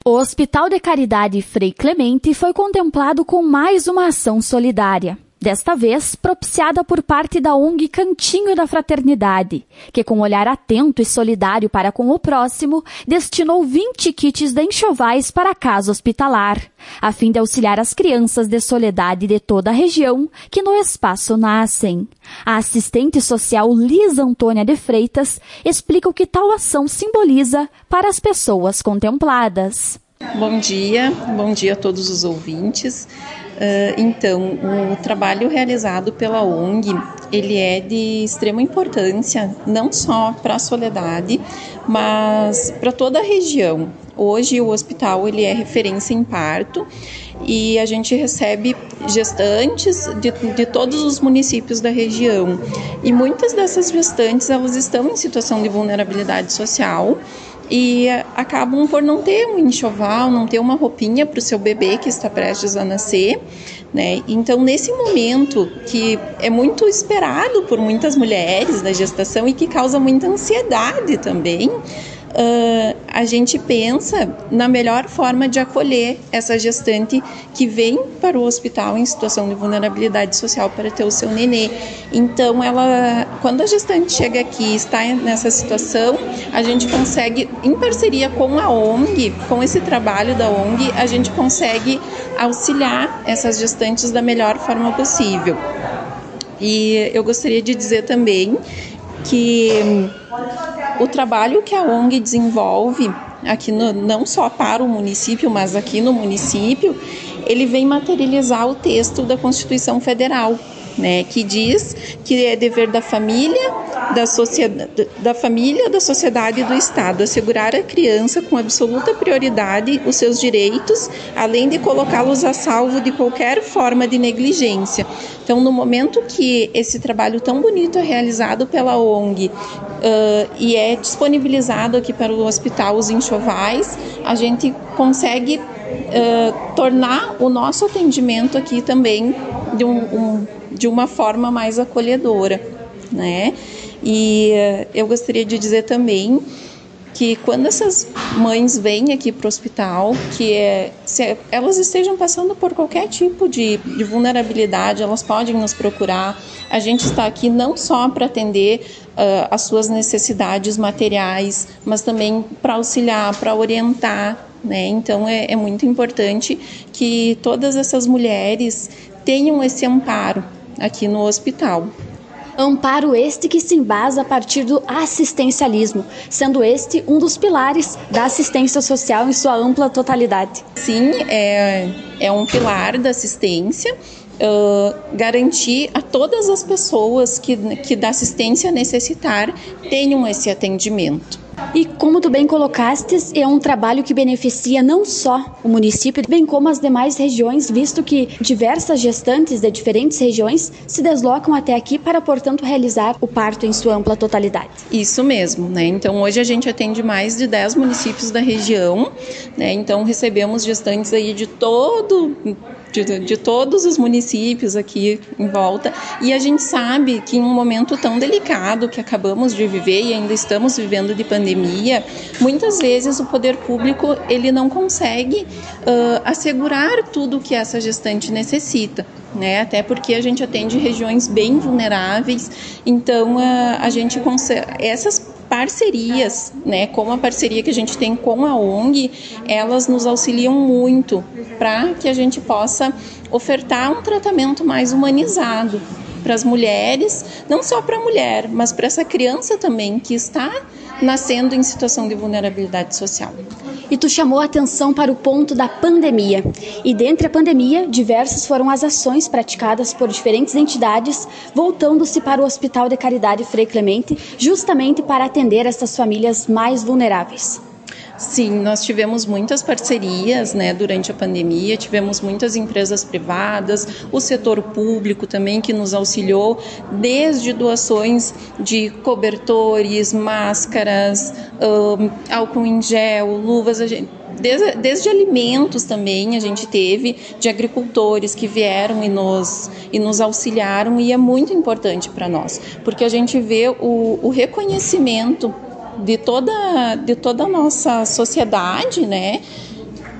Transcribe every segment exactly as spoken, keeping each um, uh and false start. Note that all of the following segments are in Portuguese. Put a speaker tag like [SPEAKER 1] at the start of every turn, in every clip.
[SPEAKER 1] O Hospital de Caridade Frei Clemente foi contemplado com mais uma ação solidária. Desta vez, propiciada por parte da O N G Cantinho da Fraternidade, que com um olhar atento e solidário para com o próximo, destinou vinte kits de enxovais para a casa hospitalar, a fim de auxiliar as crianças de soledade de toda a região que no espaço nascem. A assistente social Lisa Antônia de Freitas explica o que tal ação simboliza para as pessoas contempladas.
[SPEAKER 2] Bom dia, bom dia a todos os ouvintes. Uh, então, o trabalho realizado pela O N G, ele é de extrema importância, não só para a Soledade, mas para toda a região. Hoje o hospital ele é referência em parto e a gente recebe gestantes de, de todos os municípios da região. E muitas dessas gestantes elas estão em situação de vulnerabilidade social, e acabam por não ter um enxoval, não ter uma roupinha para o seu bebê que está prestes a nascer, né? Então, nesse momento que é muito esperado por muitas mulheres da gestação e que causa muita ansiedade também, Uh, a gente pensa na melhor forma de acolher essa gestante que vem para o hospital em situação de vulnerabilidade social para ter o seu nenê. Então, ela, quando a gestante chega aqui e está nessa situação, a gente consegue, em parceria com a O N G, com esse trabalho da O N G, a gente consegue auxiliar essas gestantes da melhor forma possível. E eu gostaria de dizer também que o trabalho que a O N G desenvolve aqui no, não só para o município, mas aqui no município, ele vem materializar o texto da Constituição Federal, né, que diz que é dever da família, da sociedade, da família, da sociedade e do Estado assegurar à criança com absoluta prioridade os seus direitos, além de colocá-los a salvo de qualquer forma de negligência. Então, no momento que esse trabalho tão bonito é realizado pela O N G uh, e é disponibilizado aqui para o hospital os enxovais, a gente consegue uh, tornar o nosso atendimento aqui também de um, um de uma forma mais acolhedora, né? E uh, eu gostaria de dizer também que quando essas mães vêm aqui para o hospital, que é, se elas estejam passando por qualquer tipo de, de vulnerabilidade, elas podem nos procurar. A gente está aqui não só para atender uh, as suas necessidades materiais, mas também para auxiliar, para orientar, né? Então é, é muito importante que todas essas mulheres tenham esse amparo aqui no hospital.
[SPEAKER 1] Amparo este que se embasa a partir do assistencialismo, sendo este um dos pilares da assistência social em sua ampla totalidade.
[SPEAKER 2] Sim, é, é um pilar da assistência, uh, garantir a todas as pessoas que, que da assistência necessitar tenham esse atendimento.
[SPEAKER 1] E como tu bem colocastes, é um trabalho que beneficia não só o município, bem como as demais regiões, visto que diversas gestantes de diferentes regiões se deslocam até aqui para, portanto, realizar o parto em sua ampla totalidade.
[SPEAKER 2] Isso mesmo, né? Então, hoje a gente atende mais de dez municípios da região, né? Então, recebemos gestantes aí de todo... De, de todos os municípios aqui em volta, e a gente sabe que em um momento tão delicado que acabamos de viver e ainda estamos vivendo de pandemia, muitas vezes o poder público ele não consegue uh, assegurar tudo que essa gestante necessita, né? Até porque a gente atende regiões bem vulneráveis, então uh, a gente consegue essas parcerias, né, como a parceria que a gente tem com a O N G, elas nos auxiliam muito para que a gente possa ofertar um tratamento mais humanizado para as mulheres, não só para a mulher, mas para essa criança também que está nascendo em situação de vulnerabilidade social.
[SPEAKER 1] E tu chamou a atenção para o ponto da pandemia. E dentre a pandemia, diversas foram as ações praticadas por diferentes entidades, voltando-se para o Hospital de Caridade Frei Clemente, justamente para atender essas famílias mais vulneráveis.
[SPEAKER 2] Sim, nós tivemos muitas parcerias, né, durante a pandemia, tivemos muitas empresas privadas, o setor público também que nos auxiliou, desde doações de cobertores, máscaras, um, álcool em gel, luvas, a gente, desde, desde alimentos também a gente teve, de agricultores que vieram e nos, e nos auxiliaram, e é muito importante para nós, porque a gente vê o, o reconhecimento de toda, de toda a nossa sociedade, né,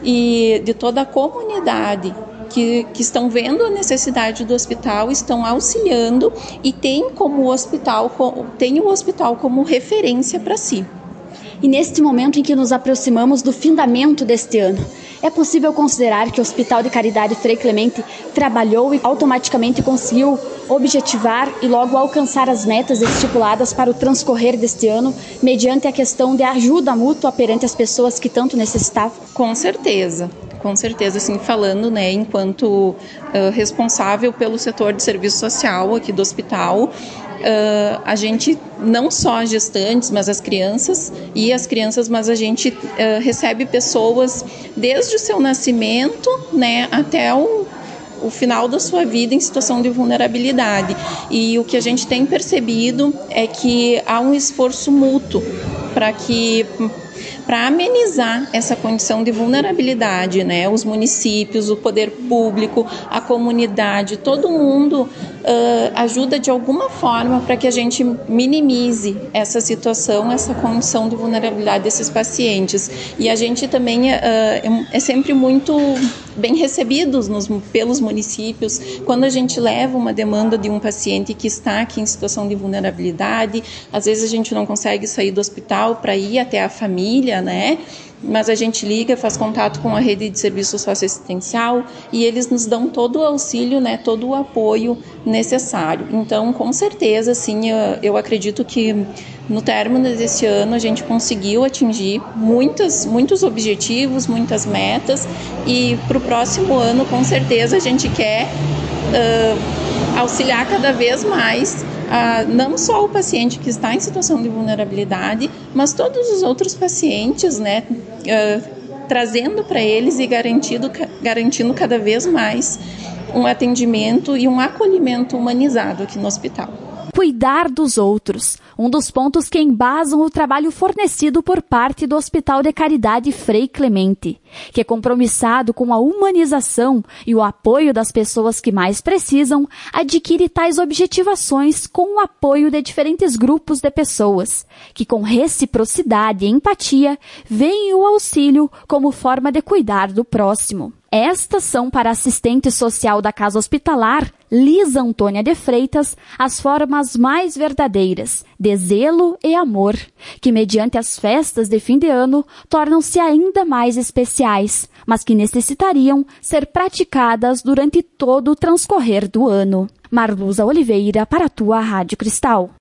[SPEAKER 2] e de toda a comunidade que, que estão vendo a necessidade do hospital, estão auxiliando e tem como o hospital, tem o hospital como referência para si.
[SPEAKER 1] E neste momento em que nos aproximamos do findamento deste ano, é possível considerar que o Hospital de Caridade Frei Clemente trabalhou e automaticamente conseguiu objetivar e logo alcançar as metas estipuladas para o transcorrer deste ano, mediante a questão de ajuda mútua perante as pessoas que tanto necessitavam?
[SPEAKER 2] Com certeza. Com certeza, assim, falando, né, enquanto uh, responsável pelo setor de serviço social aqui do hospital, uh, a gente, não só as gestantes, mas as crianças, e as crianças, mas a gente uh, recebe pessoas desde o seu nascimento, né, até o, o final da sua vida em situação de vulnerabilidade. E o que a gente tem percebido é que há um esforço mútuo para que... para amenizar essa condição de vulnerabilidade, né? Os municípios, o poder público, a comunidade, todo mundo uh, ajuda de alguma forma para que a gente minimize essa situação, essa condição de vulnerabilidade desses pacientes. E a gente também uh, é sempre muito bem recebidos nos, pelos municípios quando a gente leva uma demanda de um paciente que está aqui em situação de vulnerabilidade. Às vezes a gente não consegue sair do hospital para ir até a família, né? Mas a gente liga, faz contato com a rede de serviço socioassistencial e eles nos dão todo o auxílio, né, todo o apoio necessário. Então, com certeza, sim, eu, eu acredito que no término desse ano a gente conseguiu atingir muitas, muitos objetivos, muitas metas, e para o próximo ano, com certeza, a gente quer uh, auxiliar cada vez mais Uh, não só o paciente que está em situação de vulnerabilidade, mas todos os outros pacientes, né, uh, trazendo para eles e garantindo, garantindo cada vez mais um atendimento e um acolhimento humanizado aqui no hospital.
[SPEAKER 1] Cuidar dos outros, um dos pontos que embasam o trabalho fornecido por parte do Hospital de Caridade Frei Clemente, que é compromissado com a humanização e o apoio das pessoas que mais precisam, adquire tais objetivações com o apoio de diferentes grupos de pessoas, que com reciprocidade e empatia veem o auxílio como forma de cuidar do próximo. Estas são para a assistente social da Casa Hospitalar, Lisa Antônia de Freitas, as formas mais verdadeiras de zelo e amor, que mediante as festas de fim de ano tornam-se ainda mais especiais, mas que necessitariam ser praticadas durante todo o transcorrer do ano. Marluza Oliveira, para a tua Rádio Cristal.